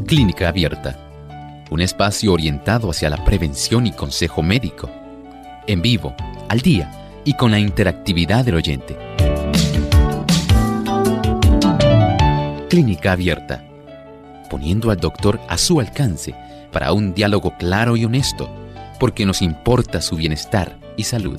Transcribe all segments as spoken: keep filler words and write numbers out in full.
Clínica Abierta, un espacio orientado hacia la prevención y consejo médico, en vivo, al día y con la interactividad del oyente. Clínica Abierta, poniendo al doctor a su alcance para un diálogo claro y honesto, porque nos importa su bienestar y salud.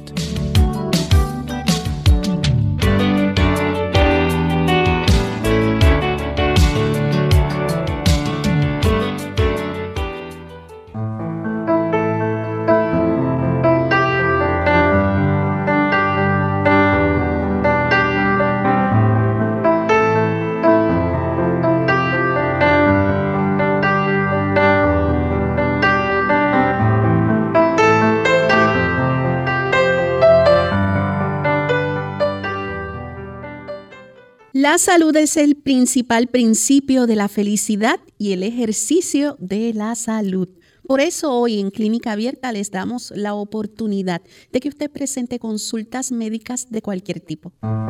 La salud es el principal principio de la felicidad y el ejercicio de la salud. Por eso hoy en Clínica Abierta les damos la oportunidad de que usted presente consultas médicas de cualquier tipo.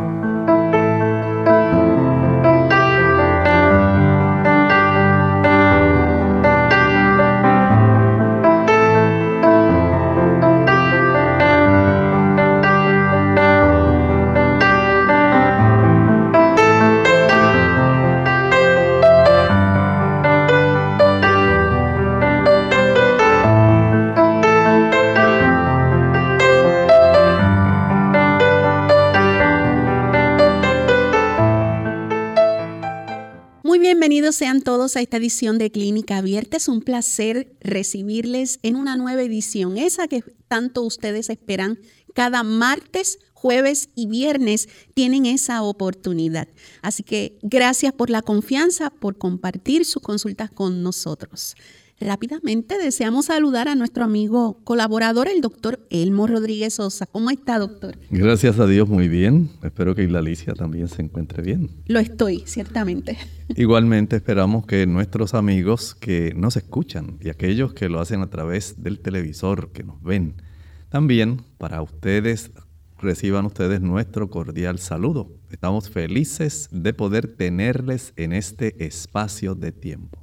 Bienvenidos sean todos a esta edición de Clínica Abierta. Es un placer recibirles en una nueva edición, esa que tanto ustedes esperan. Cada martes, jueves y viernes tienen esa oportunidad. Así que gracias por la confianza, por compartir sus consultas con nosotros. Rápidamente deseamos saludar a nuestro amigo colaborador, el doctor Elmo Rodríguez Sosa. ¿Cómo está, doctor? Gracias a Dios, muy bien. Espero que Isla Alicia también se encuentre bien. Lo estoy, ciertamente. Igualmente esperamos que nuestros amigos que nos escuchan y aquellos que lo hacen a través del televisor, que nos ven, también para ustedes reciban ustedes nuestro cordial saludo. Estamos felices de poder tenerles en este espacio de tiempo.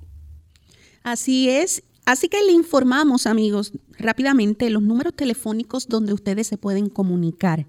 Así es. Así que le informamos, amigos, rápidamente los números telefónicos donde ustedes se pueden comunicar.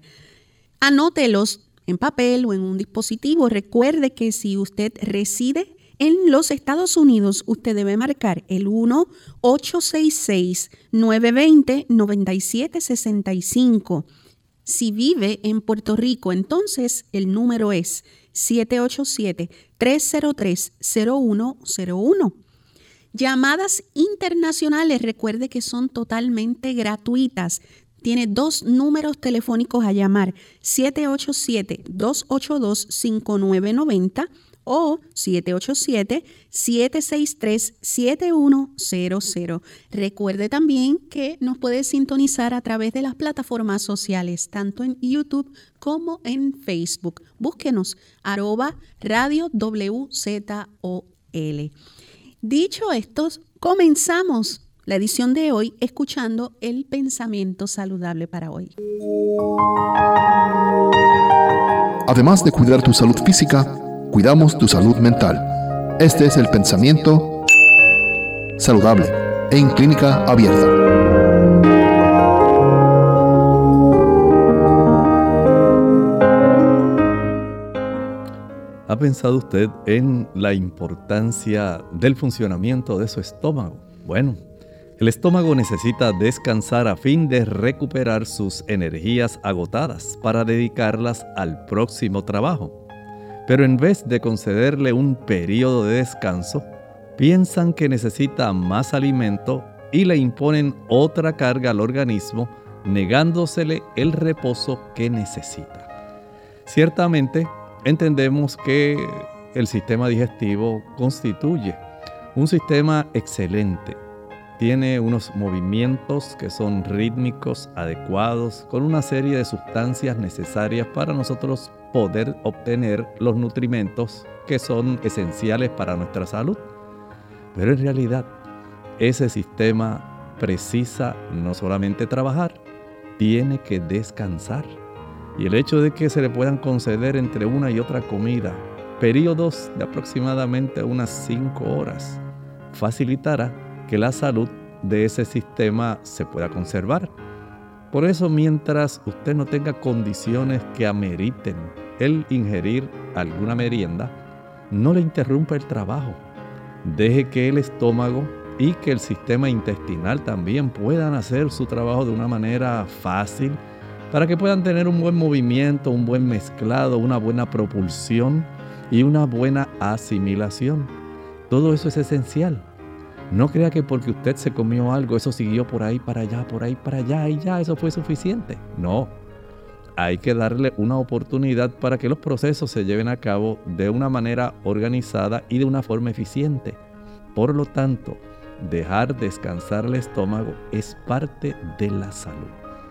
Anótelos en papel o en un dispositivo. Recuerde que si usted reside en los Estados Unidos, usted debe marcar el uno ocho seis seis, nueve dos cero, nueve siete seis cinco. Si vive en Puerto Rico, entonces el número es siete ocho siete, tres cero tres, cero uno cero uno. Llamadas internacionales, recuerde que son totalmente gratuitas. Tiene dos números telefónicos a llamar, siete ocho siete, dos ocho dos, cinco nueve nueve cero o siete ocho siete, siete seis tres, siete uno cero cero. Recuerde también que nos puede sintonizar a través de las plataformas sociales, tanto en YouTube como en Facebook. Búsquenos, arroba radio W Z O L. Dicho esto, comenzamos la edición de hoy escuchando el pensamiento saludable para hoy. Además de cuidar tu salud física, cuidamos tu salud mental. Este es el pensamiento saludable en Clínica Abierta. ¿Ha pensado usted en la importancia del funcionamiento de su estómago? Bueno, el estómago necesita descansar a fin de recuperar sus energías agotadas para dedicarlas al próximo trabajo. Pero en vez de concederle un periodo de descanso, piensan que necesita más alimento y le imponen otra carga al organismo, negándosele el reposo que necesita. Ciertamente, entendemos que el sistema digestivo constituye un sistema excelente. Tiene unos movimientos que son rítmicos, adecuados, con una serie de sustancias necesarias para nosotros poder obtener los nutrimentos que son esenciales para nuestra salud. Pero en realidad, ese sistema precisa no solamente trabajar, tiene que descansar. Y el hecho de que se le puedan conceder entre una y otra comida periodos de aproximadamente unas cinco horas facilitará que la salud de ese sistema se pueda conservar. Por eso, mientras usted no tenga condiciones que ameriten el ingerir alguna merienda, no le interrumpa el trabajo. Deje que el estómago y que el sistema intestinal también puedan hacer su trabajo de una manera fácil, para que puedan tener un buen movimiento, un buen mezclado, una buena propulsión y una buena asimilación. Todo eso es esencial. No crea que porque usted se comió algo, eso siguió por ahí para allá, por ahí para allá y ya eso fue suficiente. No, hay que darle una oportunidad para que los procesos se lleven a cabo de una manera organizada y de una forma eficiente. Por lo tanto, dejar descansar el estómago es parte de la salud.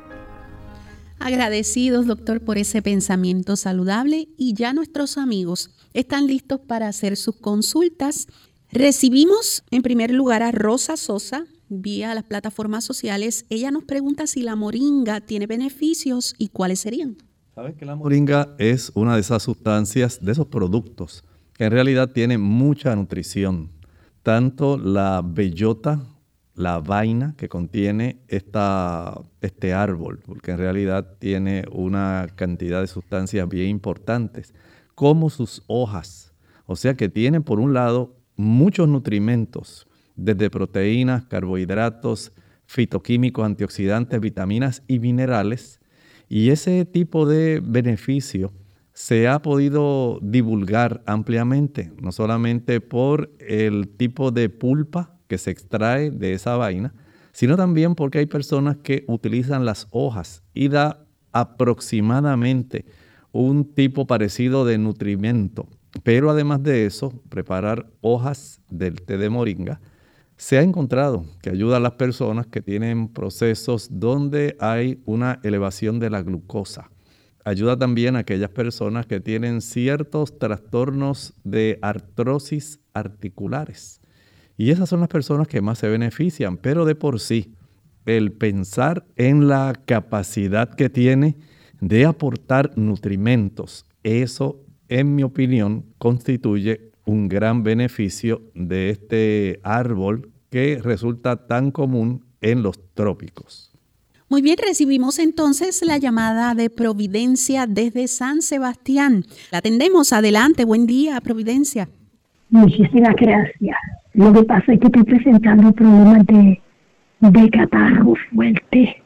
Agradecidos, doctor, por ese pensamiento saludable, y ya nuestros amigos están listos para hacer sus consultas. Recibimos en primer lugar a Rosa Sosa vía las plataformas sociales. Ella nos pregunta si la moringa tiene beneficios y cuáles serían. ¿Sabes que la moringa es una de esas sustancias, de esos productos que en realidad tiene mucha nutrición? Tanto la bellota, la vaina que contiene esta, este árbol, porque en realidad tiene una cantidad de sustancias bien importantes, como sus hojas. O sea que tiene por un lado muchos nutrimentos, desde proteínas, carbohidratos, fitoquímicos, antioxidantes, vitaminas y minerales. Y ese tipo de beneficio se ha podido divulgar ampliamente, no solamente por el tipo de pulpa que se extrae de esa vaina, sino también porque hay personas que utilizan las hojas y da aproximadamente un tipo parecido de nutrimento. Pero además de eso, preparar hojas del té de moringa se ha encontrado que ayuda a las personas que tienen procesos donde hay una elevación de la glucosa. Ayuda también a aquellas personas que tienen ciertos trastornos de artrosis articulares. Y esas son las personas que más se benefician, pero de por sí, el pensar en la capacidad que tiene de aportar nutrimentos, eso, en mi opinión, constituye un gran beneficio de este árbol que resulta tan común en los trópicos. Muy bien, recibimos entonces la llamada de Providencia desde San Sebastián. La atendemos. Adelante, buen día, Providencia. Muchísimas gracias. Lo que pasa es que estoy presentando problemas de, de catarro fuerte.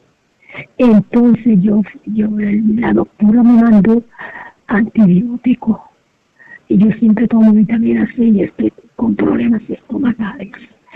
Entonces yo, yo, la doctora me mandó antibióticos. Y yo siempre tomo vitamina C y estoy con problemas estomacales.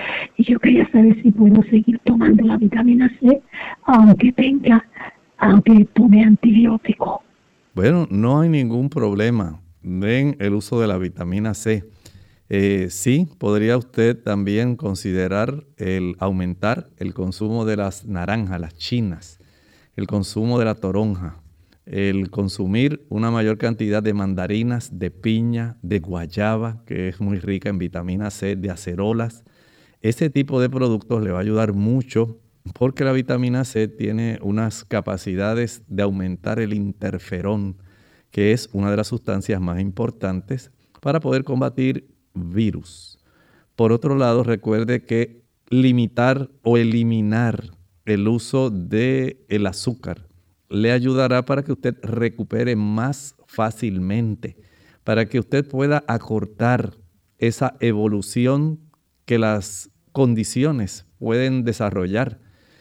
Y yo quería saber si puedo seguir tomando la vitamina C, aunque tenga, aunque tome antibióticos. Bueno, no hay ningún problema en el uso de la vitamina C. Eh, sí, podría usted también considerar el aumentar el consumo de las naranjas, las chinas, el consumo de la toronja, el consumir una mayor cantidad de mandarinas, de piña, de guayaba, que es muy rica en vitamina C, de acerolas. Ese tipo de productos le va a ayudar mucho porque la vitamina C tiene unas capacidades de aumentar el interferón, que es una de las sustancias más importantes para poder combatir virus. Por otro lado, recuerde que limitar o eliminar el uso del azúcar le ayudará para que usted recupere más fácilmente, para que usted pueda acortar esa evolución que las condiciones pueden desarrollar.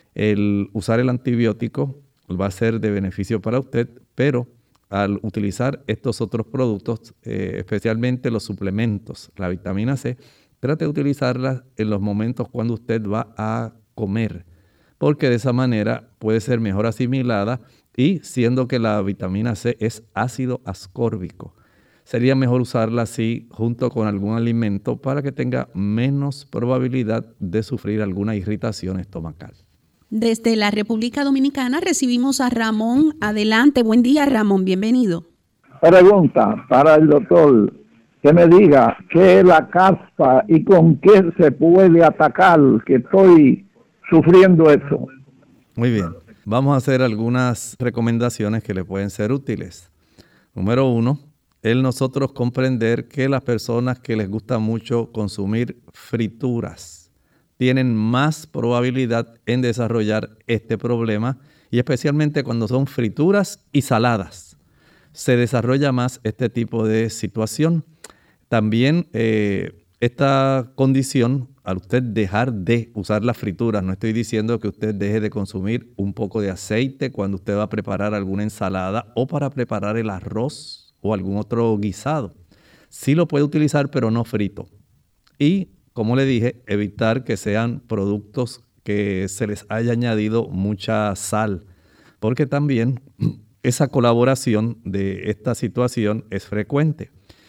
El usar el antibiótico va a ser de beneficio para usted, pero al utilizar estos otros productos, eh, especialmente los suplementos, la vitamina C, trate de utilizarla en los momentos cuando usted va a comer, porque de esa manera puede ser mejor asimilada y siendo que la vitamina C es ácido ascórbico, sería mejor usarla así junto con algún alimento para que tenga menos probabilidad de sufrir alguna irritación estomacal. Desde la República Dominicana recibimos a Ramón. Adelante, buen día, Ramón, bienvenido. Pregunta para el doctor, que me diga qué es la caspa y con qué se puede atacar, que estoy sufriendo eso. Muy bien, vamos a hacer algunas recomendaciones que le pueden ser útiles. Número uno, el nosotros comprender que las personas que les gusta mucho consumir frituras tienen más probabilidad en desarrollar este problema, y especialmente cuando son frituras y saladas, se desarrolla más este tipo de situación. También eh, esta condición, al usted dejar de usar las frituras, no estoy diciendo que usted deje de consumir un poco de aceite cuando usted va a preparar alguna ensalada o para preparar el arroz o algún otro guisado. Sí lo puede utilizar, pero no frito. Y, como le dije, evitar que sean productos que se les haya añadido mucha sal, porque también esa colaboración de esta situación es frecuente.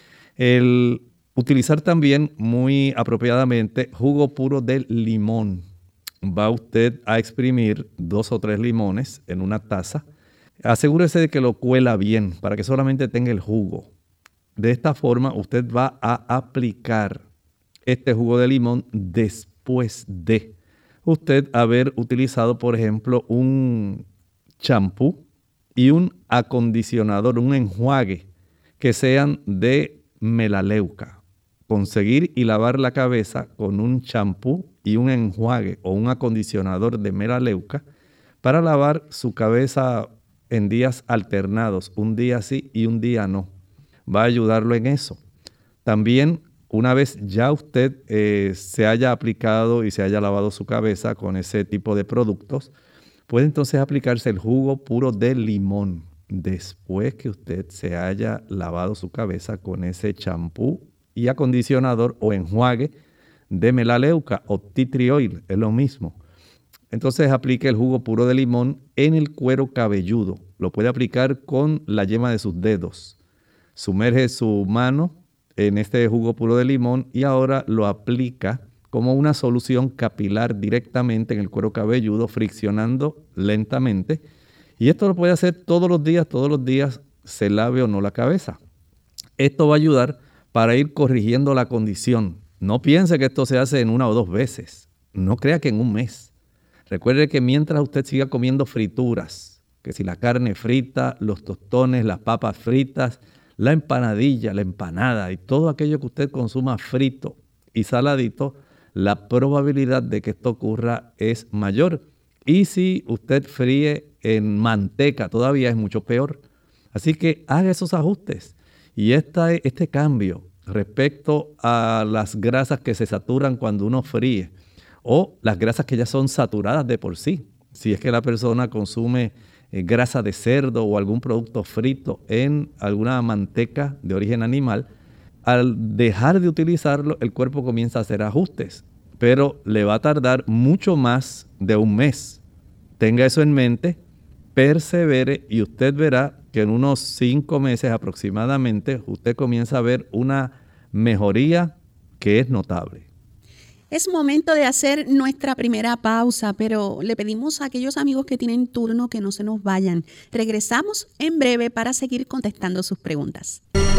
El utilizar también muy apropiadamente jugo puro de limón. Va usted a exprimir dos o tres limones en una taza. Asegúrese de que lo cuela bien para que solamente tenga el jugo. De esta forma usted va a aplicar este jugo de limón después de usted haber utilizado, por ejemplo, un champú y un acondicionador, un enjuague que sean de melaleuca. Conseguir y lavar la cabeza con un champú y un enjuague o un acondicionador de melaleuca para lavar su cabeza en días alternados, un día sí y un día no. Va a ayudarlo en eso. También, una vez ya usted eh, se haya aplicado y se haya lavado su cabeza con ese tipo de productos, puede entonces aplicarse el jugo puro de limón después que usted se haya lavado su cabeza con ese champú y acondicionador o enjuague de melaleuca o tea tree oil, es lo mismo. Entonces aplique el jugo puro de limón en el cuero cabelludo. Lo puede aplicar con la yema de sus dedos. Sumerge su mano en este jugo puro de limón y ahora lo aplica como una solución capilar directamente en el cuero cabelludo, friccionando lentamente. Y esto lo puede hacer todos los días, todos los días, se lave o no la cabeza. Esto va a ayudar para ir corrigiendo la condición. No piense que esto se hace en una o dos veces. No crea que en un mes. Recuerde que mientras usted siga comiendo frituras, que si la carne frita, los tostones, las papas fritas, la empanadilla, la empanada y todo aquello que usted consuma frito y saladito, la probabilidad de que esto ocurra es mayor. Y si usted fríe en manteca, todavía es mucho peor. Así que haga esos ajustes. Y esta, este cambio respecto a las grasas que se saturan cuando uno fríe o las grasas que ya son saturadas de por sí. Si es que la persona consume eh, grasa de cerdo o algún producto frito en alguna manteca de origen animal, al dejar de utilizarlo, el cuerpo comienza a hacer ajustes, pero le va a tardar mucho más de un mes. Tenga eso en mente, persevere y usted verá que en unos cinco meses aproximadamente usted comienza a ver una mejoría que es notable. Es momento de hacer nuestra primera pausa, pero le pedimos a aquellos amigos que tienen turno que no se nos vayan. Regresamos en breve para seguir contestando sus preguntas.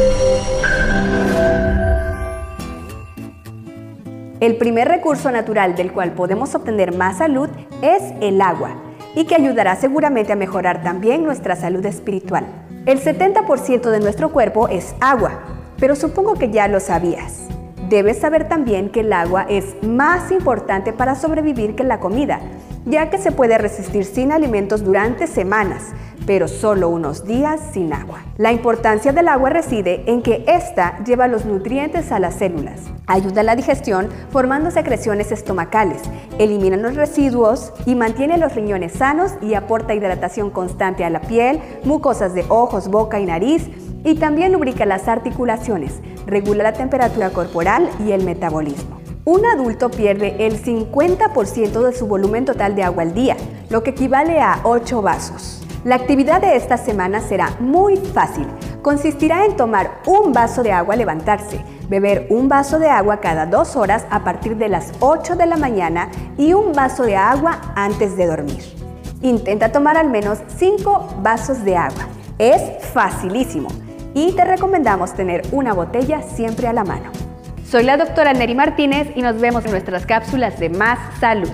El primer recurso natural del cual podemos obtener más salud es el agua, y que ayudará seguramente a mejorar también nuestra salud espiritual. El setenta por ciento de nuestro cuerpo es agua, pero supongo que ya lo sabías. Debes saber también que el agua es más importante para sobrevivir que la comida, ya que se puede resistir sin alimentos durante semanas, pero solo unos días sin agua. La importancia del agua reside en que ésta lleva los nutrientes a las células, ayuda a la digestión formando secreciones estomacales, elimina los residuos y mantiene los riñones sanos y aporta hidratación constante a la piel, mucosas de ojos, boca y nariz, y también lubrica las articulaciones, regula la temperatura corporal y el metabolismo. Un adulto pierde el cincuenta por ciento de su volumen total de agua al día, lo que equivale a ocho vasos. La actividad de esta semana será muy fácil. Consistirá en tomar un vaso de agua al levantarse, beber un vaso de agua cada dos horas a partir de las ocho de la mañana y un vaso de agua antes de dormir. Intenta tomar al menos cinco vasos de agua. Es facilísimo y te recomendamos tener una botella siempre a la mano. Soy la doctora Neri Martínez y nos vemos en nuestras cápsulas de Más Salud.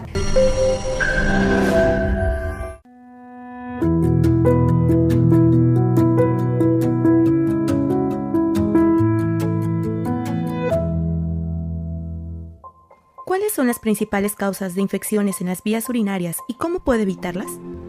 ¿Cuáles son las principales causas de infecciones en las vías urinarias y cómo puede evitarlas?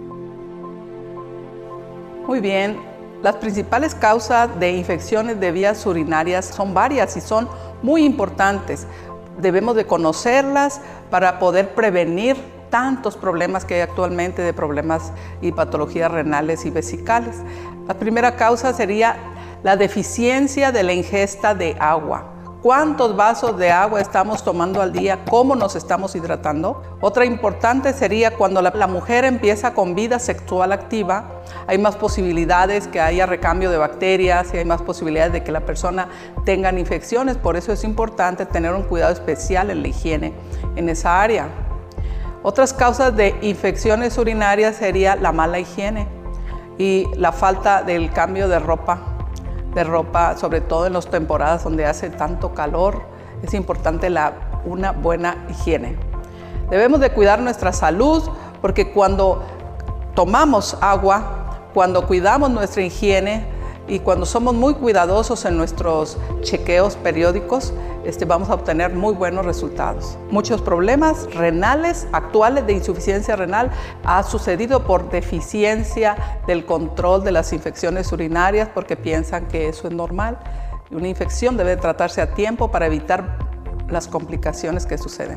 Muy bien, las principales causas de infecciones de vías urinarias son varias y son muy importantes. Debemos de conocerlas para poder prevenir tantos problemas que hay actualmente de problemas y patologías renales y vesicales. La primera causa sería la deficiencia de la ingesta de agua. ¿Cuántos vasos de agua estamos tomando al día? ¿Cómo nos estamos hidratando? Otra importante sería cuando la, la mujer empieza con vida sexual activa, hay más posibilidades que haya recambio de bacterias y hay más posibilidades de que la persona tenga infecciones. Por eso es importante tener un cuidado especial en la higiene en esa área. Otras causas de infecciones urinarias sería la mala higiene y la falta del cambio de ropa. de ropa, sobre todo en las temporadas donde hace tanto calor, es importante la, una buena higiene. Debemos de cuidar nuestra salud porque cuando tomamos agua, cuando cuidamos nuestra higiene y cuando somos muy cuidadosos en nuestros chequeos periódicos, este, vamos a obtener muy buenos resultados. Muchos problemas renales actuales de insuficiencia renal ha sucedido por deficiencia del control de las infecciones urinarias porque piensan que eso es normal. Una infección debe tratarse a tiempo para evitar las complicaciones que suceden.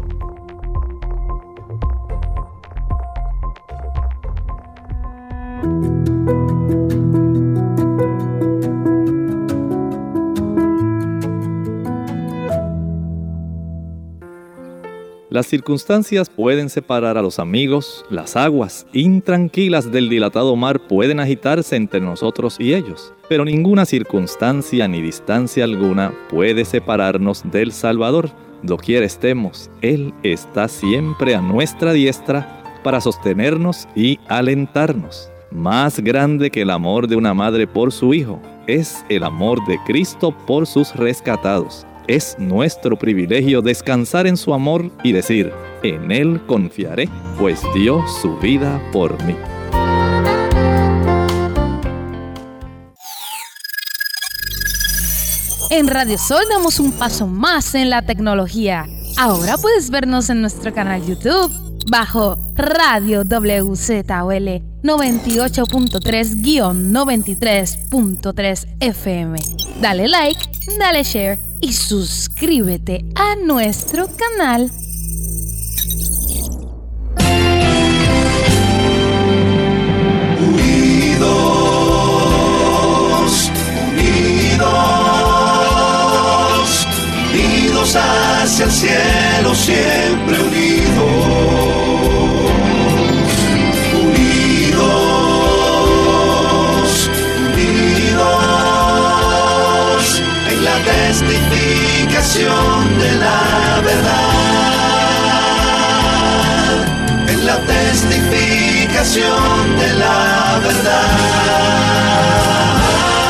Las circunstancias pueden separar a los amigos, las aguas intranquilas del dilatado mar pueden agitarse entre nosotros y ellos, pero ninguna circunstancia ni distancia alguna puede separarnos del Salvador. Doquiera estemos, Él está siempre a nuestra diestra para sostenernos y alentarnos. Más grande que el amor de una madre por su hijo, es el amor de Cristo por sus rescatados. Es nuestro privilegio descansar en su amor y decir, en Él confiaré, pues dio su vida por mí. En Radio Sol damos un paso más en la tecnología. Ahora puedes vernos en nuestro canal YouTube bajo Radio W Z O L noventa y ocho punto tres guión noventa y tres punto tres F M. Dale like, dale share y suscríbete a nuestro canal. Unidos, unidos, unidos hacia el cielo, siempre unidos. Testificación de la verdad, en la testificación de la verdad.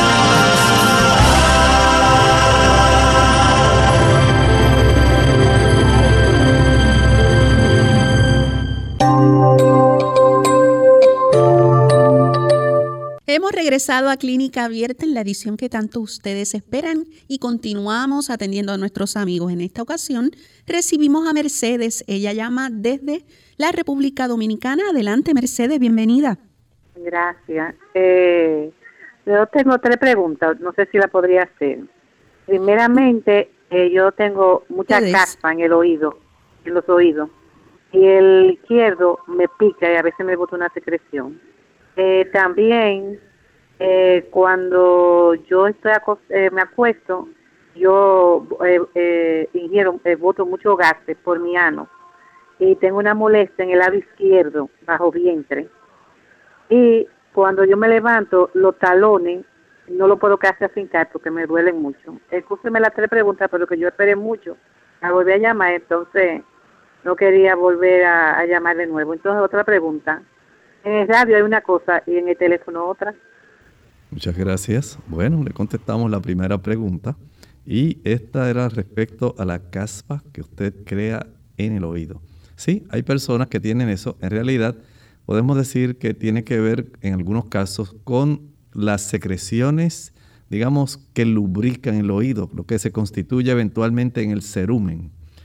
Hemos regresado a Clínica Abierta en la edición que tanto ustedes esperan y continuamos atendiendo a nuestros amigos. En esta ocasión recibimos a Mercedes. Ella llama desde la República Dominicana. Adelante, Mercedes, bienvenida. Gracias. Eh, yo tengo tres preguntas, no sé si la podría hacer. Primeramente, eh, yo tengo mucha caspa en el oído, en los oídos, y el izquierdo me pica y a veces me bota una secreción. Eh, también eh, cuando yo estoy acos- eh, me acuesto, yo eh, eh, ingiero, eh, boto mucho gases por mi ano y tengo una molestia en el lado izquierdo, bajo vientre. Y cuando yo me levanto, los talones no lo puedo casi afincar porque me duelen mucho. Escúcheme las tres preguntas, pero que yo esperé mucho. La volví a llamar, entonces no quería volver a, a llamar de nuevo. Entonces, otra pregunta. En el radio hay una cosa y en el teléfono otra. Muchas gracias. Bueno, le contestamos la primera pregunta y esta era respecto a la caspa que usted crea en el oído. Sí, hay personas que tienen eso. En realidad, podemos decir que tiene que ver en algunos casos con las secreciones, digamos, que lubrican el oído, lo que se constituye eventualmente en el cerumen.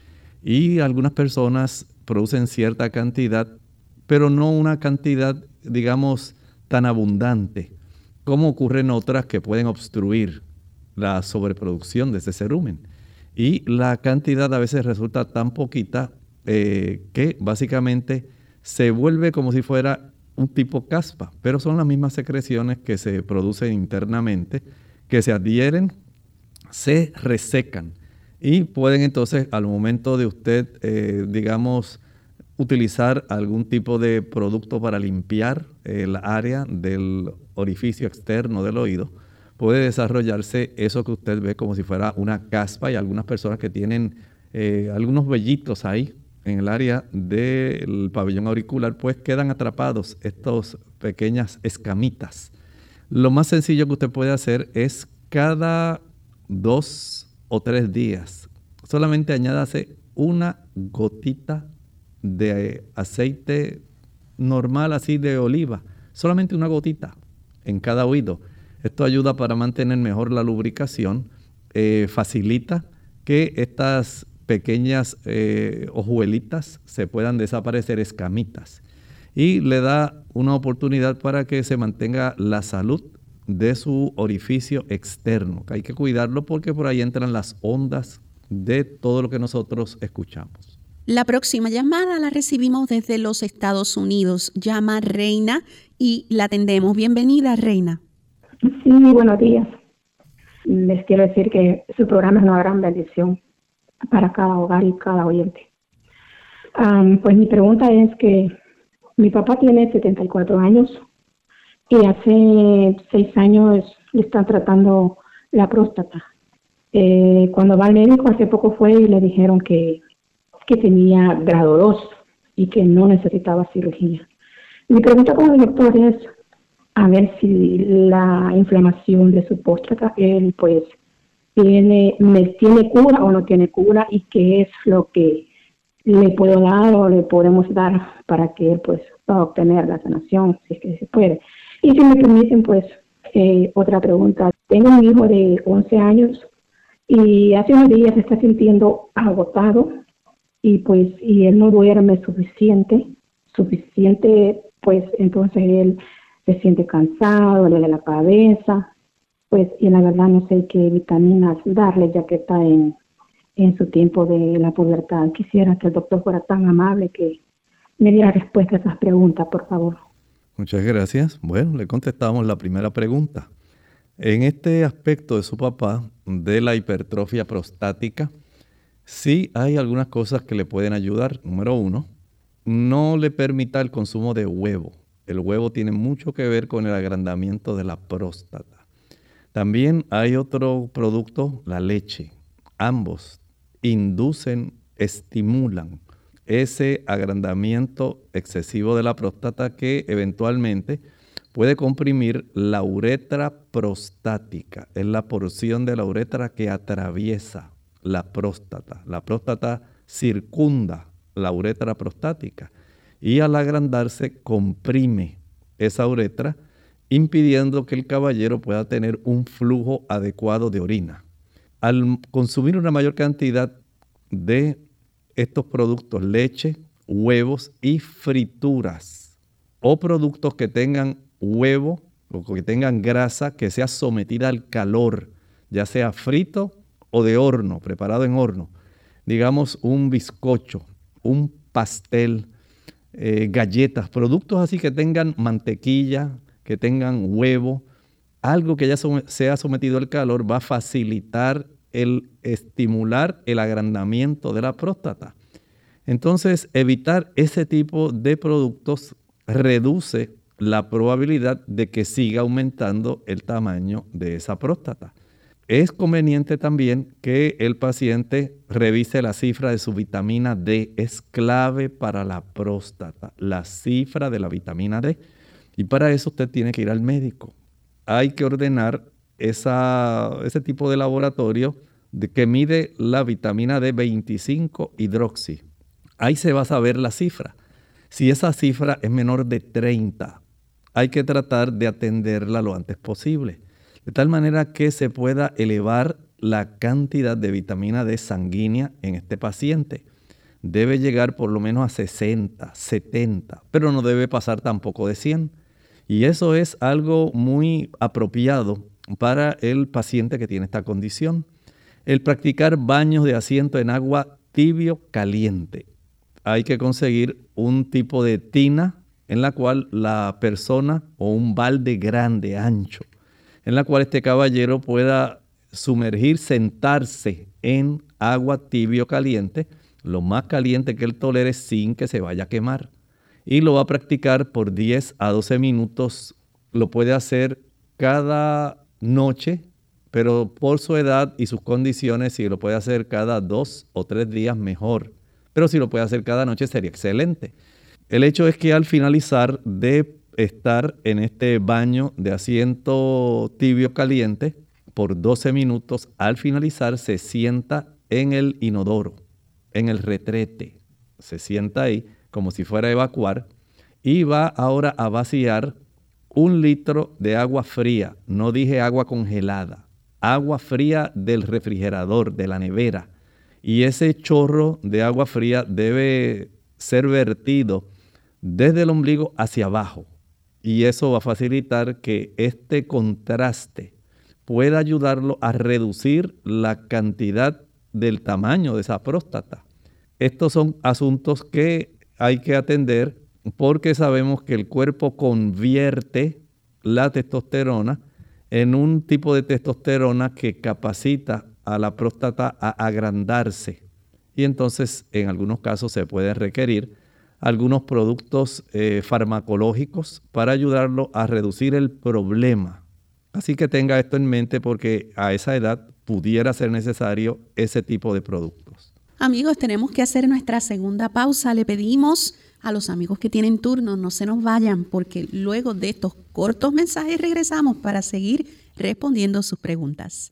Y algunas personas producen cierta cantidad, pero no una cantidad, digamos, tan abundante, como ocurre en otras que pueden obstruir la sobreproducción de ese cerumen. Y la cantidad a veces resulta tan poquita eh, que básicamente se vuelve como si fuera un tipo caspa, pero son las mismas secreciones que se producen internamente, que se adhieren, se resecan y pueden entonces al momento de usted, eh, digamos, utilizar algún tipo de producto para limpiar el área del orificio externo del oído, puede desarrollarse eso que usted ve como si fuera una caspa, y algunas personas que tienen eh, algunos vellitos ahí en el área del pabellón auricular, pues quedan atrapados estas pequeñas escamitas. Lo más sencillo que usted puede hacer es cada dos o tres días, solamente añádase una gotita de aceite normal, así de oliva, solamente una gotita en cada oído. Esto ayuda para mantener mejor la lubricación, eh, facilita que estas pequeñas eh, hojuelitas se puedan desaparecer, escamitas, y le da una oportunidad para que se mantenga la salud de su orificio externo, que hay que cuidarlo porque por ahí entran las ondas de todo lo que nosotros escuchamos. La próxima llamada la recibimos desde los Estados Unidos. Llama Reina y la atendemos. Bienvenida, Reina. Sí, buenos días. Les quiero decir que su programa es una gran bendición para cada hogar y cada oyente. Um, pues mi pregunta es que mi papá tiene setenta y cuatro años y hace seis años le están tratando la próstata. Eh, cuando va al médico hace poco fue y le dijeron que, que tenía grado dos y que no necesitaba cirugía. Mi pregunta con el doctor es a ver si la inflamación de su próstata, él pues tiene, tiene cura o no tiene cura, y qué es lo que le puedo dar o le podemos dar para que él pues pueda obtener la sanación, si es que se puede. Y si me permiten, pues eh, otra pregunta. Tengo un hijo de once años y hace unos días se está sintiendo agotado y pues y él no duerme suficiente, suficiente, pues entonces él se siente cansado, le duele la cabeza, pues y la verdad no sé qué vitaminas darle ya que está en, en su tiempo de la pubertad. Quisiera que el doctor fuera tan amable que me diera respuesta a esas preguntas, por favor. Muchas gracias. Bueno, le contestamos la primera pregunta. En este aspecto de su papá, de la hipertrofia prostática, sí hay algunas cosas que le pueden ayudar. Número uno, no le permita el consumo de huevo. El huevo tiene mucho que ver con el agrandamiento de la próstata. También hay otro producto, la leche. Ambos inducen, estimulan ese agrandamiento excesivo de la próstata que eventualmente puede comprimir la uretra prostática. Es la porción de la uretra que atraviesa la próstata. La próstata circunda la uretra prostática y al agrandarse comprime esa uretra, impidiendo que el caballero pueda tener un flujo adecuado de orina. Al consumir una mayor cantidad de estos productos, leche, huevos y frituras, o productos que tengan huevo o que tengan grasa que sea sometida al calor, ya sea frito o de horno, preparado en horno, digamos un bizcocho, un pastel, eh, galletas, productos así que tengan mantequilla, que tengan huevo, algo que ya som- sea sometido al calor va a facilitar el estimular el agrandamiento de la próstata. Entonces, evitar ese tipo de productos reduce la probabilidad de que siga aumentando el tamaño de esa próstata. Es conveniente también que el paciente revise la cifra de su vitamina D. Es clave para la próstata, la cifra de la vitamina D. Y para eso usted tiene que ir al médico. Hay que ordenar esa, ese tipo de laboratorio de que mide la vitamina D veinticinco hidroxi. Ahí se va a saber la cifra. Si esa cifra es menor de treinta, hay que tratar de atenderla lo antes posible, de tal manera que se pueda elevar la cantidad de vitamina D sanguínea en este paciente. debe llegar por lo menos a sesenta, setenta, pero no debe pasar tampoco de cien. Y eso es algo muy apropiado para el paciente que tiene esta condición. El practicar baños de asiento en agua tibio caliente. Hay que conseguir un tipo de tina en la cual la persona, o un balde grande, ancho, en la cual este caballero pueda sumergir, sentarse en agua tibio caliente, lo más caliente que él tolere sin que se vaya a quemar. Y lo va a practicar por diez a doce minutos. Lo puede hacer cada noche, pero por su edad y sus condiciones, si lo puede hacer cada dos o tres días, mejor. Pero si lo puede hacer cada noche, sería excelente. El hecho es que al finalizar de estar en este baño de asiento tibio caliente por doce minutos, al finalizar se sienta en el inodoro, en el retrete. Se sienta ahí como si fuera a evacuar y va ahora a vaciar un litro de agua fría. No dije agua congelada, agua fría del refrigerador, de la nevera. Y ese chorro de agua fría debe ser vertido desde el ombligo hacia abajo. Y eso va a facilitar que este contraste pueda ayudarlo a reducir la cantidad del tamaño de esa próstata. Estos son asuntos que hay que atender porque sabemos que el cuerpo convierte la testosterona en un tipo de testosterona que capacita a la próstata a agrandarse. Y entonces en algunos casos se puede requerir algunos productos eh, farmacológicos para ayudarlo a reducir el problema. Así que tenga esto en mente porque a esa edad pudiera ser necesario ese tipo de productos. Amigos, tenemos que hacer nuestra segunda pausa. Le pedimos a los amigos que tienen turno no se nos vayan porque luego de estos cortos mensajes regresamos para seguir respondiendo sus preguntas.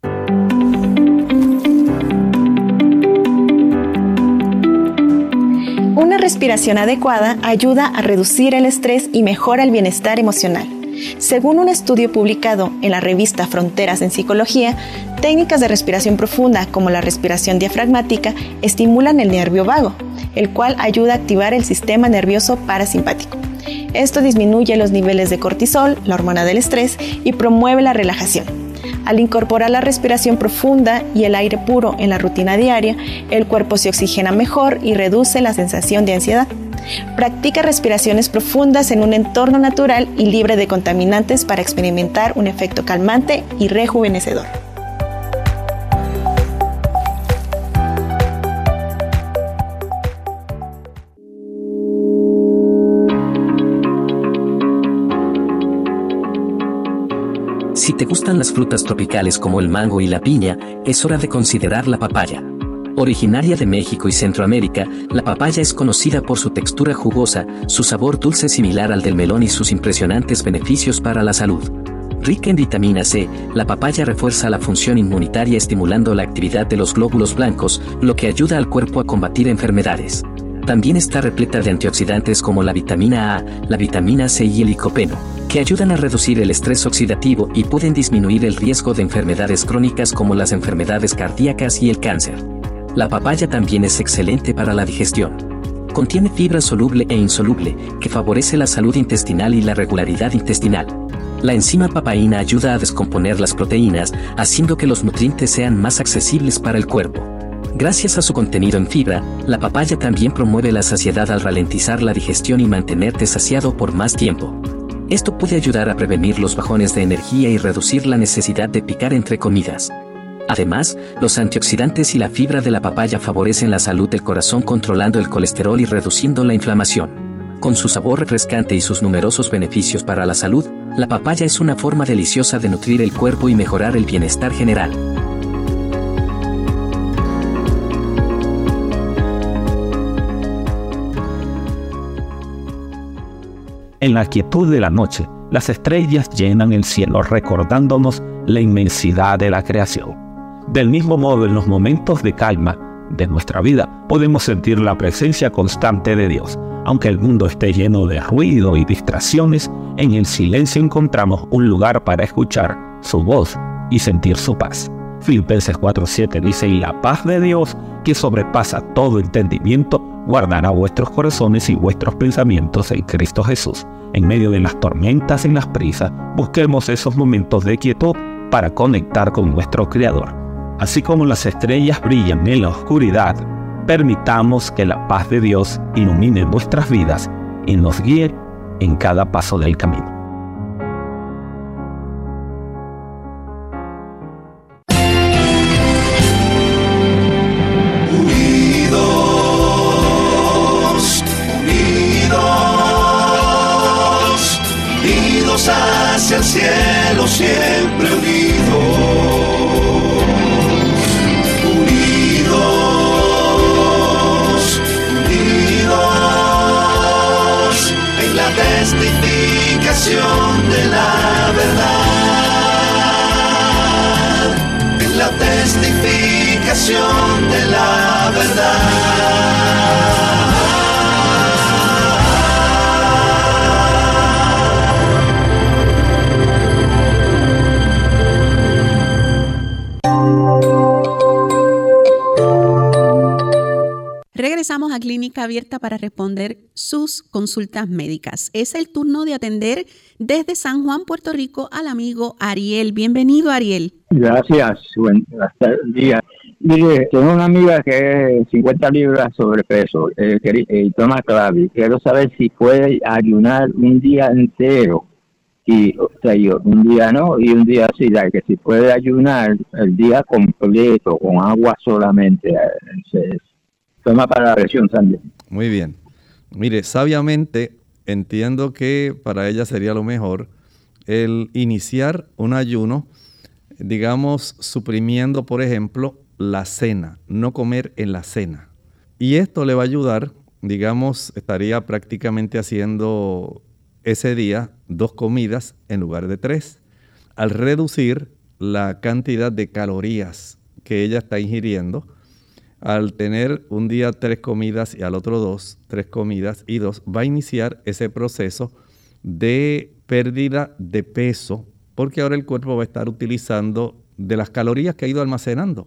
Una respiración adecuada ayuda a reducir el estrés y mejora el bienestar emocional. Según un estudio publicado en la revista Fronteras en Psicología, técnicas de respiración profunda como la respiración diafragmática estimulan el nervio vago, el cual ayuda a activar el sistema nervioso parasimpático. Esto disminuye los niveles de cortisol, la hormona del estrés, y promueve la relajación. Al incorporar la respiración profunda y el aire puro en la rutina diaria, el cuerpo se oxigena mejor y reduce la sensación de ansiedad. Practica respiraciones profundas en un entorno natural y libre de contaminantes para experimentar un efecto calmante y rejuvenecedor. Si te gustan las frutas tropicales como el mango y la piña, es hora de considerar la papaya. Originaria de México y Centroamérica, la papaya es conocida por su textura jugosa, su sabor dulce similar al del melón y sus impresionantes beneficios para la salud. Rica en vitamina C, la papaya refuerza la función inmunitaria estimulando la actividad de los glóbulos blancos, lo que ayuda al cuerpo a combatir enfermedades. También está repleta de antioxidantes como la vitamina A, la vitamina C y el licopeno, que ayudan a reducir el estrés oxidativo y pueden disminuir el riesgo de enfermedades crónicas como las enfermedades cardíacas y el cáncer. La papaya también es excelente para la digestión. Contiene fibra soluble e insoluble, que favorece la salud intestinal y la regularidad intestinal. La enzima papaína ayuda a descomponer las proteínas, haciendo que los nutrientes sean más accesibles para el cuerpo. Gracias a su contenido en fibra, la papaya también promueve la saciedad al ralentizar la digestión y mantenerte saciado por más tiempo. Esto puede ayudar a prevenir los bajones de energía y reducir la necesidad de picar entre comidas. Además, los antioxidantes y la fibra de la papaya favorecen la salud del corazón controlando el colesterol y reduciendo la inflamación. Con su sabor refrescante y sus numerosos beneficios para la salud, la papaya es una forma deliciosa de nutrir el cuerpo y mejorar el bienestar general. En la quietud de la noche, las estrellas llenan el cielo recordándonos la inmensidad de la creación. Del mismo modo, en los momentos de calma de nuestra vida, podemos sentir la presencia constante de Dios. Aunque el mundo esté lleno de ruido y distracciones, en el silencio encontramos un lugar para escuchar su voz y sentir su paz. Filipenses cuatro siete dice, y la paz de Dios, que sobrepasa todo entendimiento, guardará vuestros corazones y vuestros pensamientos en Cristo Jesús. En medio de las tormentas y las prisas, busquemos esos momentos de quietud para conectar con nuestro Creador. Así como las estrellas brillan en la oscuridad, permitamos que la paz de Dios ilumine nuestras vidas y nos guíe en cada paso del camino. Hacia el cielo siempre unidos, unidos, unidos en la testificación de la verdad, en la testificación de la verdad. Regresamos a Clínica Abierta para responder sus consultas médicas. Es el turno de atender desde San Juan, Puerto Rico, al amigo Ariel. Bienvenido, Ariel. Gracias, buen día. Mire, tengo una amiga que es cincuenta libras sobrepeso eh, que, eh, toma Clavi. Quiero saber si puede ayunar un día entero. Y, o sea, yo, un día no y un día sí, que si puede ayunar el día completo con agua solamente. Eh, Toma para la presión también. Muy bien. Mire, sabiamente entiendo que para ella sería lo mejor el iniciar un ayuno, digamos, suprimiendo, por ejemplo, la cena, no comer en la cena. Y esto le va a ayudar, digamos, estaría prácticamente haciendo ese día dos comidas en lugar de tres, al reducir la cantidad de calorías que ella está ingiriendo. Al tener un día tres comidas y al otro dos, tres comidas y dos, va a iniciar ese proceso de pérdida de peso, porque ahora el cuerpo va a estar utilizando de las calorías que ha ido almacenando.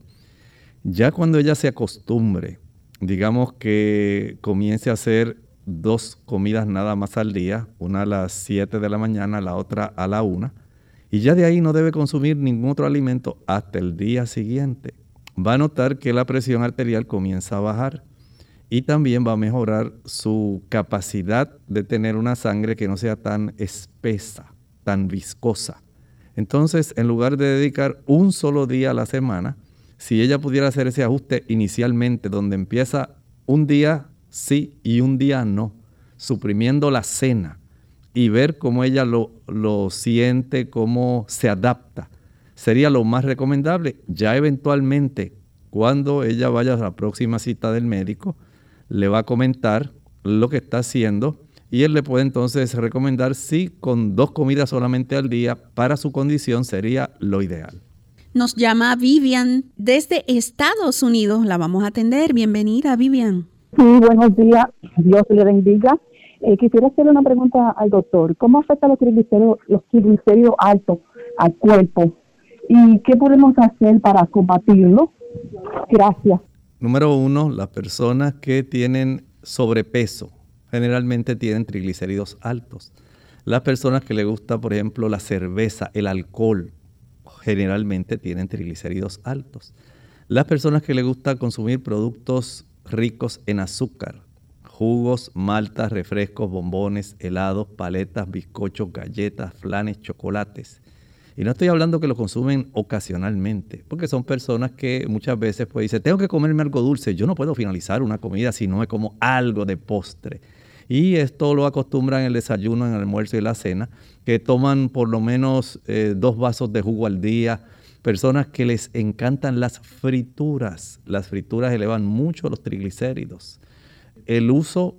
Ya cuando ella se acostumbre, digamos que comience a hacer dos comidas nada más al día, una a las siete de la mañana, la otra a la una, y ya de ahí no debe consumir ningún otro alimento hasta el día siguiente. Va a notar que la presión arterial comienza a bajar y también va a mejorar su capacidad de tener una sangre que no sea tan espesa, tan viscosa. Entonces, en lugar de dedicar un solo día a la semana, si ella pudiera hacer ese ajuste inicialmente, donde empieza un día sí y un día no, suprimiendo la cena y ver cómo ella lo, lo siente, cómo se adapta, sería lo más recomendable. Ya eventualmente, cuando ella vaya a la próxima cita del médico, le va a comentar lo que está haciendo y él le puede entonces recomendar si con dos comidas solamente al día para su condición sería lo ideal. Nos llama Vivian desde Estados Unidos. La vamos a atender. Bienvenida, Vivian. Sí, buenos días. Dios le bendiga. Eh, quisiera hacerle una pregunta al doctor. ¿Cómo afecta los triglicéridos, los triglicéridos altos al cuerpo? ¿Y qué podemos hacer para combatirlo? Gracias. Número uno, las personas que tienen sobrepeso generalmente tienen triglicéridos altos. Las personas que les gusta, por ejemplo, la cerveza, el alcohol, generalmente tienen triglicéridos altos. Las personas que les gusta consumir productos ricos en azúcar, jugos, maltas, refrescos, bombones, helados, paletas, bizcochos, galletas, flanes, chocolates. Y no estoy hablando que lo consumen ocasionalmente, porque son personas que muchas veces pues dicen, tengo que comerme algo dulce, yo no puedo finalizar una comida si no me como algo de postre. Y esto lo acostumbran en el desayuno, en el almuerzo y la cena, que toman por lo menos eh, dos vasos de jugo al día. Personas que les encantan las frituras. Las frituras elevan mucho los triglicéridos. El uso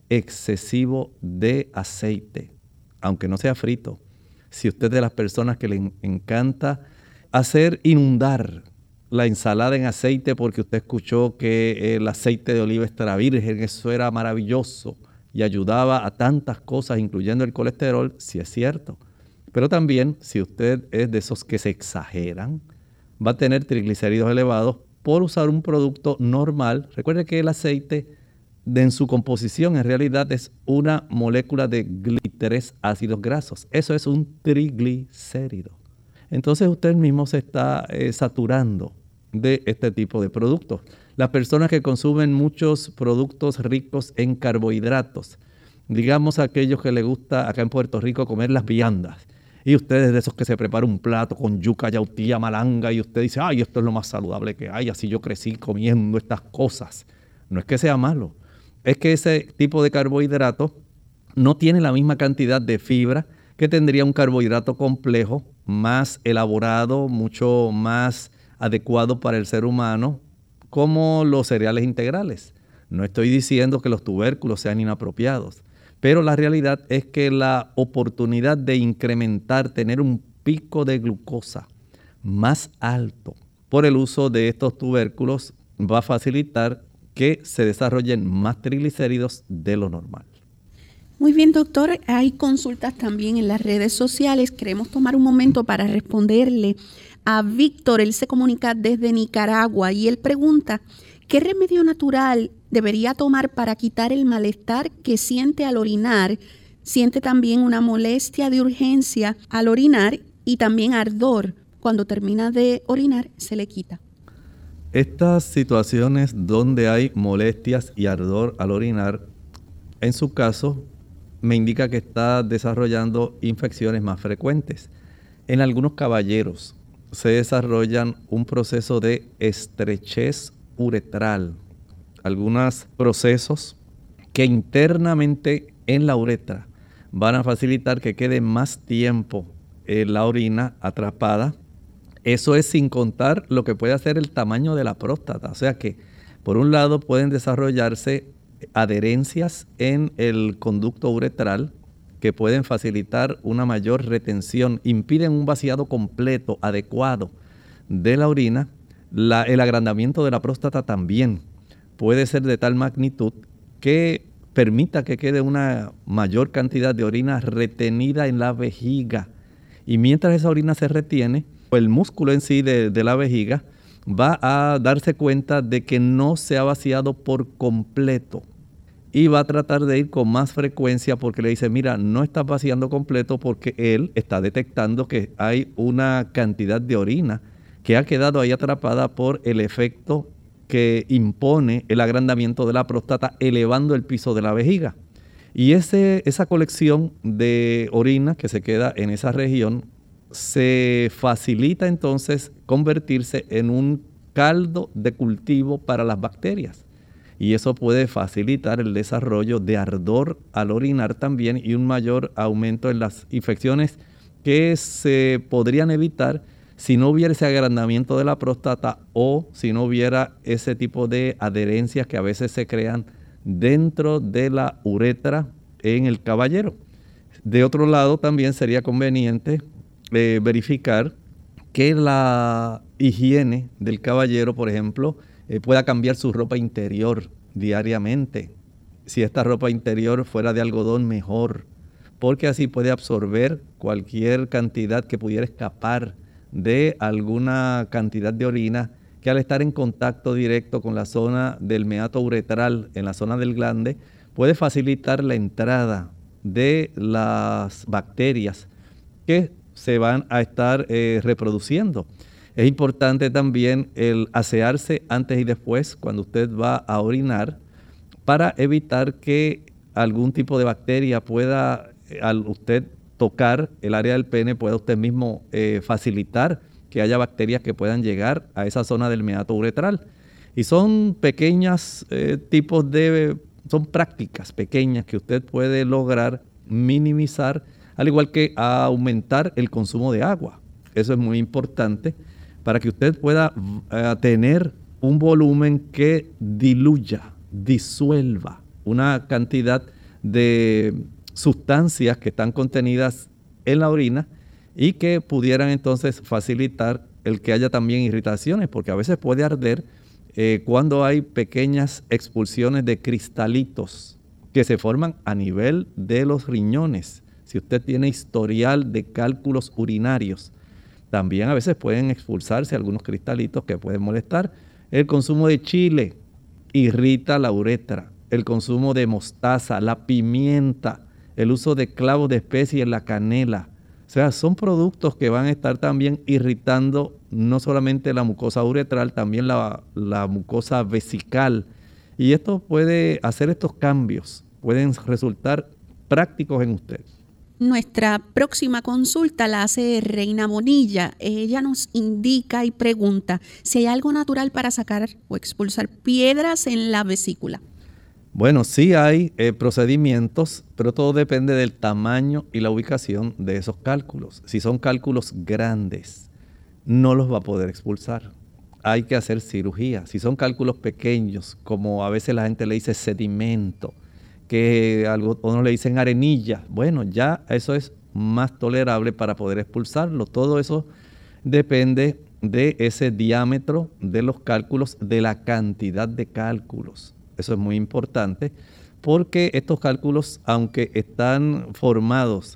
excesivo de aceite, aunque no sea frito. Si usted es de las personas que le encanta hacer inundar la ensalada en aceite porque usted escuchó que el aceite de oliva extra virgen, eso era maravilloso y ayudaba a tantas cosas, incluyendo el colesterol, sí es cierto. Pero también, si usted es de esos que se exageran, va a tener triglicéridos elevados por usar un producto normal. Recuerde que el aceite de, en su composición en realidad es una molécula de gli tres ácidos grasos. Eso es un triglicérido. Entonces usted mismo se está eh, saturando de este tipo de productos. Las personas que consumen muchos productos ricos en carbohidratos, digamos aquellos que les gusta acá en Puerto Rico comer las viandas, y ustedes de esos que se prepara un plato con yuca, yautía, malanga, y usted dice, ay, esto es lo más saludable que hay, así yo crecí comiendo estas cosas. No es que sea malo, es que ese tipo de carbohidrato no tiene la misma cantidad de fibra que tendría un carbohidrato complejo, más elaborado, mucho más adecuado para el ser humano, como los cereales integrales. No estoy diciendo que los tubérculos sean inapropiados, pero la realidad es que la oportunidad de incrementar, tener un pico de glucosa más alto por el uso de estos tubérculos va a facilitar que se desarrollen más triglicéridos de lo normal. Muy bien, doctor. Hay consultas también en las redes sociales. Queremos tomar un momento para responderle a Víctor. Él se comunica desde Nicaragua y él pregunta, ¿qué remedio natural debería tomar para quitar el malestar que siente al orinar? Siente también una molestia de urgencia al orinar y también ardor. Cuando termina de orinar, se le quita. Estas situaciones donde hay molestias y ardor al orinar, en su caso, me indica que está desarrollando infecciones más frecuentes. En algunos caballeros se desarrollan un proceso de estrechez uretral, algunos procesos que internamente en la uretra van a facilitar que quede más tiempo en la orina atrapada. Eso es sin contar lo que puede hacer el tamaño de la próstata. O sea que, por un lado, pueden desarrollarse adherencias en el conducto uretral que pueden facilitar una mayor retención, impiden un vaciado completo, adecuado de la orina. La, el agrandamiento de la próstata también puede ser de tal magnitud que permita que quede una mayor cantidad de orina retenida en la vejiga. Y mientras esa orina se retiene, el músculo en sí de, de la vejiga va a darse cuenta de que no se ha vaciado por completo y va a tratar de ir con más frecuencia porque le dice, mira, no estás vaciando completo, porque él está detectando que hay una cantidad de orina que ha quedado ahí atrapada por el efecto que impone el agrandamiento de la próstata elevando el piso de la vejiga. Y ese, esa colección de orina que se queda en esa región se facilita entonces convertirse en un caldo de cultivo para las bacterias. Y eso puede facilitar el desarrollo de ardor al orinar también y un mayor aumento en las infecciones que se podrían evitar si no hubiera ese agrandamiento de la próstata o si no hubiera ese tipo de adherencias que a veces se crean dentro de la uretra en el caballero. De otro lado, también sería conveniente eh, verificar que la higiene del caballero, por ejemplo, eh, pueda cambiar su ropa interior diariamente. Si esta ropa interior fuera de algodón, mejor, porque así puede absorber cualquier cantidad que pudiera escapar de alguna cantidad de orina que al estar en contacto directo con la zona del meato uretral, en la zona del glande, puede facilitar la entrada de las bacterias que se van a estar eh, reproduciendo. Es importante también el asearse antes y después cuando usted va a orinar para evitar que algún tipo de bacteria pueda, al usted tocar el área del pene, pueda usted mismo eh, facilitar que haya bacterias que puedan llegar a esa zona del meato uretral. Y son pequeñas eh, tipos de, son prácticas pequeñas que usted puede lograr minimizar, al igual que a aumentar el consumo de agua. Eso es muy importante para que usted pueda uh, tener un volumen que diluya, disuelva una cantidad de sustancias que están contenidas en la orina y que pudieran entonces facilitar el que haya también irritaciones, porque a veces puede arder eh, cuando hay pequeñas expulsiones de cristalitos que se forman a nivel de los riñones. Si usted tiene historial de cálculos urinarios, También a veces pueden expulsarse algunos cristalitos que pueden molestar. El consumo de chile irrita la uretra. El consumo de mostaza, la pimienta, el uso de clavos de especia en la canela. O sea, son productos que van a estar también irritando no solamente la mucosa uretral, también la, la mucosa vesical. Y esto puede hacer estos cambios, pueden resultar prácticos en usted. Nuestra próxima consulta la hace Reina Bonilla. Ella nos indica y pregunta si hay algo natural para sacar o expulsar piedras en la vesícula. Bueno, sí hay eh, procedimientos, pero todo depende del tamaño y la ubicación de esos cálculos. Si son cálculos grandes, no los va a poder expulsar. Hay que hacer cirugía. Si son cálculos pequeños, como a veces la gente le dice sedimento, que algo, uno le dicen arenilla, bueno, ya eso es más tolerable para poder expulsarlo. Todo eso depende de ese diámetro de los cálculos, de la cantidad de cálculos. Eso es muy importante porque estos cálculos, aunque están formados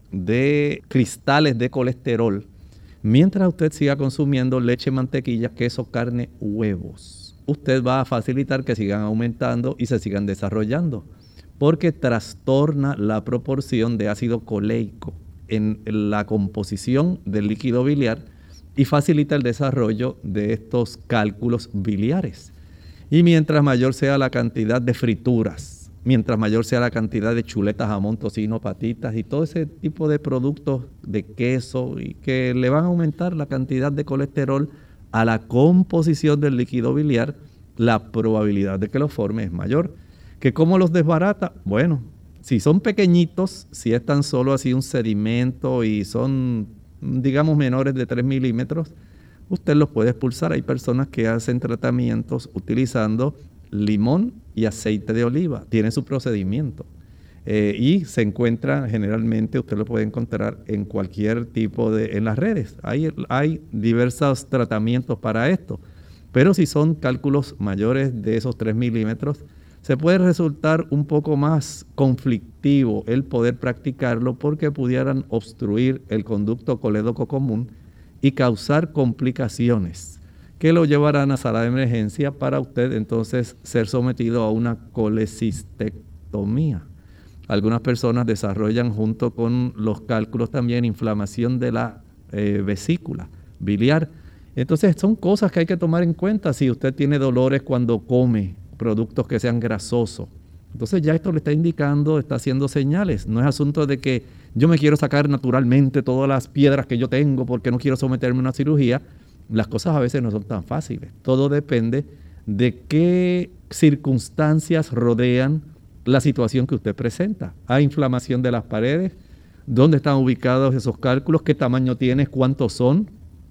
de cristales de colesterol, mientras usted siga consumiendo leche, mantequilla, queso, carne, huevos, usted va a facilitar que sigan aumentando y se sigan desarrollando, porque trastorna la proporción de ácido coleico en la composición del líquido biliar y facilita el desarrollo de estos cálculos biliares. Y mientras mayor sea la cantidad de frituras, mientras mayor sea la cantidad de chuletas, jamón, tocino, patitas y todo ese tipo de productos de queso y que le van a aumentar la cantidad de colesterol a la composición del líquido biliar, la probabilidad de que lo forme es mayor. ¿Que cómo los desbarata? Bueno, si son pequeñitos, si es tan solo así un sedimento y son, digamos, menores de tres milímetros, usted los puede expulsar. Hay personas que hacen tratamientos utilizando limón y aceite de oliva. Tiene su procedimiento. Eh, y se encuentra generalmente, usted lo puede encontrar en cualquier tipo de, en las redes. Hay, hay diversos tratamientos para esto. Pero si son cálculos mayores de esos tres milímetros, se puede resultar un poco más conflictivo el poder practicarlo porque pudieran obstruir el conducto colédoco común y causar complicaciones que lo llevarán a sala de emergencia para usted entonces ser sometido a una colecistectomía. Algunas personas desarrollan junto con los cálculos también inflamación de la eh, vesícula biliar. Entonces son cosas que hay que tomar en cuenta si usted tiene dolores cuando come productos que sean grasosos. Entonces ya esto le está indicando, está haciendo señales. No es asunto de que yo me quiero sacar naturalmente todas las piedras que yo tengo porque no quiero someterme a una cirugía. Las cosas a veces no son tan fáciles. Todo depende de qué circunstancias rodean la situación que usted presenta. Hay inflamación de las paredes, dónde están ubicados esos cálculos, qué tamaño tienes, cuántos son,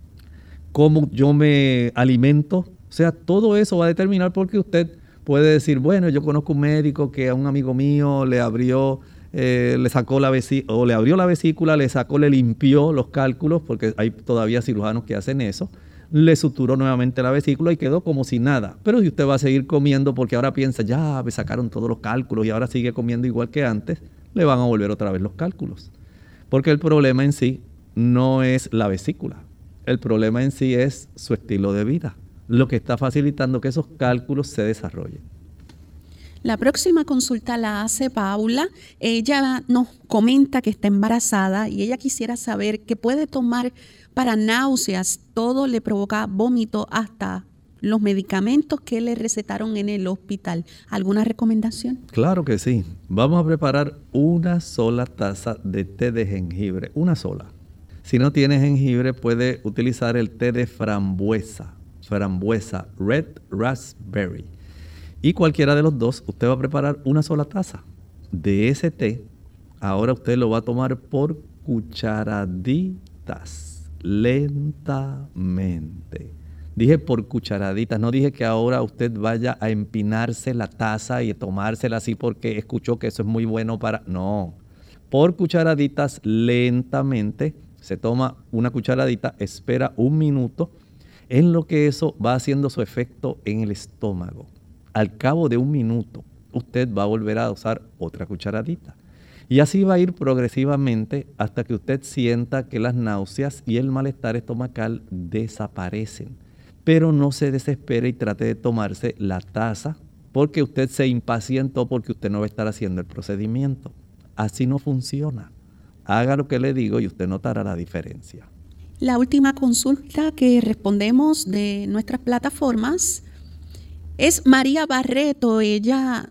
cómo yo me alimento. O sea, todo eso va a determinar porque usted puede decir, bueno, yo conozco un médico que a un amigo mío le abrió, eh, le sacó la vesícula, o le abrió la vesícula, le sacó, le limpió los cálculos, porque hay todavía cirujanos que hacen eso, le suturó nuevamente la vesícula y quedó como si nada. Pero si usted va a seguir comiendo porque ahora piensa, ya me sacaron todos los cálculos y ahora sigue comiendo igual que antes, le van a volver otra vez los cálculos. Porque el problema en sí no es la vesícula, el problema en sí es su estilo de vida, lo que está facilitando que esos cálculos se desarrollen. La próxima consulta la hace Paula. Ella nos comenta que está embarazada y ella quisiera saber qué puede tomar para náuseas. Todo le provoca vómito, hasta los medicamentos que le recetaron en el hospital. ¿Alguna recomendación? Claro que sí. Vamos a preparar una sola taza de té de jengibre, una sola. Si no tiene jengibre, puede utilizar el té de frambuesa. Frambuesa, red raspberry. Y cualquiera de los dos, usted va a preparar una sola taza de ese té. Ahora usted lo va a tomar por cucharaditas, lentamente. Dije por cucharaditas, no dije que ahora usted vaya a empinarse la taza y tomársela así porque escuchó que eso es muy bueno para... No, por cucharaditas, lentamente. Se toma una cucharadita, espera un minuto, en lo que eso va haciendo su efecto en el estómago. Al cabo de un minuto, usted va a volver a usar otra cucharadita. Y así va a ir progresivamente hasta que usted sienta que las náuseas y el malestar estomacal desaparecen. Pero no se desespere y trate de tomarse la taza porque usted se impacientó porque usted no va a estar haciendo el procedimiento. Así no funciona. Haga lo que le digo y usted notará la diferencia. La última consulta que respondemos de nuestras plataformas es María Barreto. Ella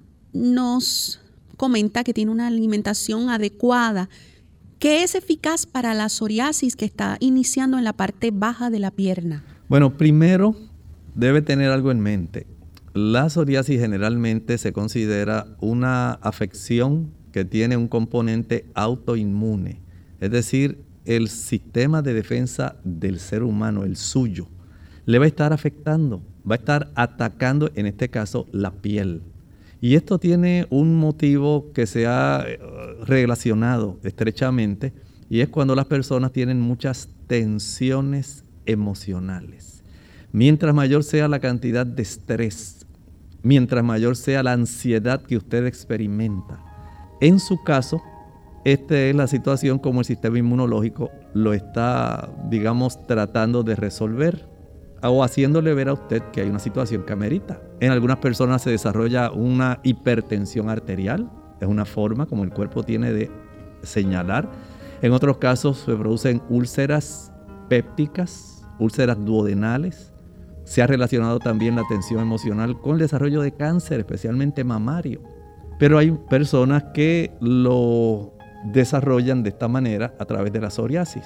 nos comenta que tiene una alimentación adecuada, que es eficaz para la psoriasis que está iniciando en la parte baja de la pierna. Bueno, primero debe tener algo en mente. La psoriasis generalmente se considera una afección que tiene un componente autoinmune, es decir, el sistema de defensa del ser humano, el suyo, le va a estar afectando, va a estar atacando, en este caso, la piel. Y esto tiene un motivo que se ha relacionado estrechamente, y es cuando las personas tienen muchas tensiones emocionales. Mientras mayor sea la cantidad de estrés, mientras mayor sea la ansiedad que usted experimenta, en su caso, esta es la situación como el sistema inmunológico lo está, digamos, tratando de resolver o haciéndole ver a usted que hay una situación que amerita. En algunas personas se desarrolla una hipertensión arterial, es una forma como el cuerpo tiene de señalar. En otros casos se producen úlceras pépticas, úlceras duodenales. Se ha relacionado también la tensión emocional con el desarrollo de cáncer, especialmente mamario. Pero hay personas que lo desarrollan de esta manera a través de la psoriasis.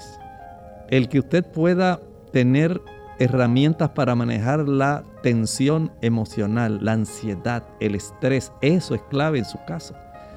El que usted pueda tener herramientas para manejar la tensión emocional, la ansiedad, el estrés, eso es clave en su caso.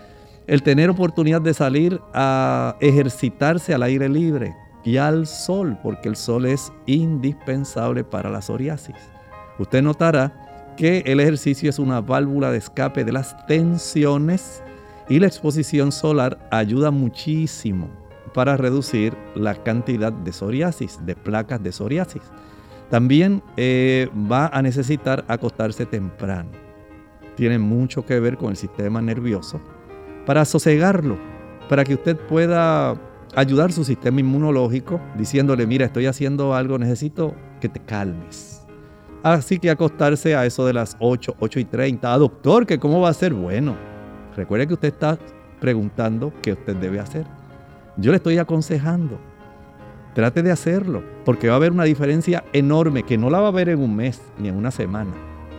El tener oportunidad de salir a ejercitarse al aire libre y al sol, porque el sol es indispensable para la psoriasis. Usted notará que el ejercicio es una válvula de escape de las tensiones y la exposición solar ayuda muchísimo para reducir la cantidad de psoriasis, de placas de psoriasis. También eh, va a necesitar acostarse temprano. Tiene mucho que ver con el sistema nervioso para sosegarlo, para que usted pueda ayudar su sistema inmunológico diciéndole, mira, estoy haciendo algo, necesito que te calmes. Así que acostarse a eso de las ocho, ocho y treinta. Ah, doctor, ¿que cómo va a ser? Bueno, recuerde que usted está preguntando qué usted debe hacer. Yo le estoy aconsejando. Trate de hacerlo, porque va a haber una diferencia enorme que no la va a ver en un mes ni en una semana.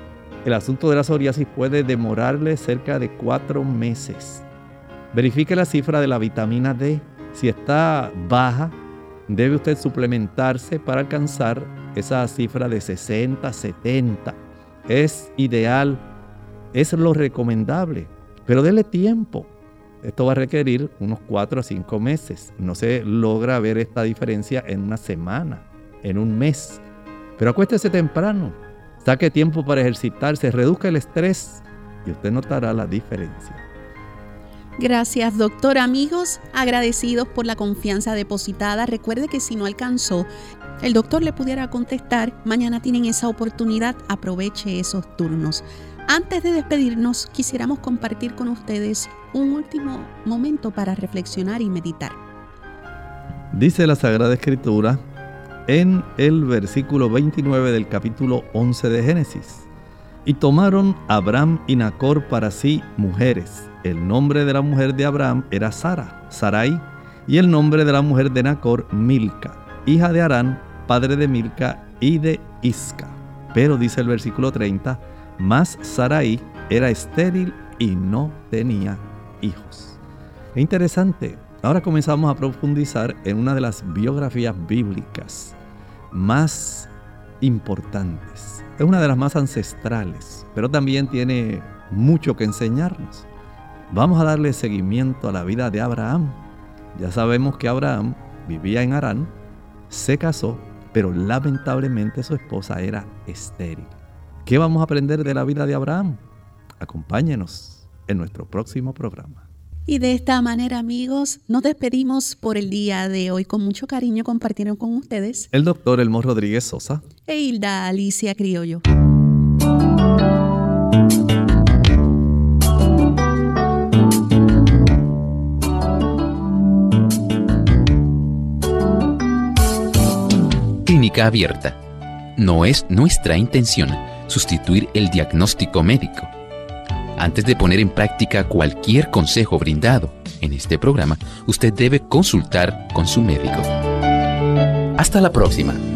El asunto de la psoriasis puede demorarle cerca de cuatro meses. Verifique la cifra de la vitamina D. Si está baja, debe usted suplementarse para alcanzar esa cifra de sesenta, setenta. Es ideal, es lo recomendable, pero dele tiempo. Esto va a requerir unos cuatro a cinco meses. No se logra ver esta diferencia en una semana, en un mes. Pero acuéstese temprano, saque tiempo para ejercitarse, reduzca el estrés y usted notará la diferencia. Gracias, doctor. Amigos, agradecidos por la confianza depositada. Recuerde que si no alcanzó, el doctor le pudiera contestar. Mañana tienen esa oportunidad, aproveche esos turnos. Antes de despedirnos, quisiéramos compartir con ustedes un último momento para reflexionar y meditar. Dice la Sagrada Escritura en el versículo veintinueve del capítulo once de Génesis: y tomaron Abraham y Nacor para sí mujeres. El nombre de la mujer de Abraham era Sara, Sarai, y el nombre de la mujer de Nacor, Milca, hija de Harán, padre de Milca y de Isca. Pero dice el versículo treinta, mas Sarai era estéril y no tenía hijos. Es interesante. Ahora comenzamos a profundizar en una de las biografías bíblicas más importantes. Es una de las más ancestrales, pero también tiene mucho que enseñarnos. Vamos a darle seguimiento a la vida de Abraham. Ya sabemos que Abraham vivía en Harán, se casó, pero lamentablemente su esposa era estéril. ¿Qué vamos a aprender de la vida de Abraham? Acompáñenos en nuestro próximo programa. Y de esta manera, amigos, nos despedimos por el día de hoy. Con mucho cariño compartieron con ustedes el doctor Elmo Rodríguez Sosa e Hilda Alicia Criollo. Clínica Abierta. No es nuestra intención sustituir el diagnóstico médico. Antes de poner en práctica cualquier consejo brindado en este programa, usted debe consultar con su médico. Hasta la próxima.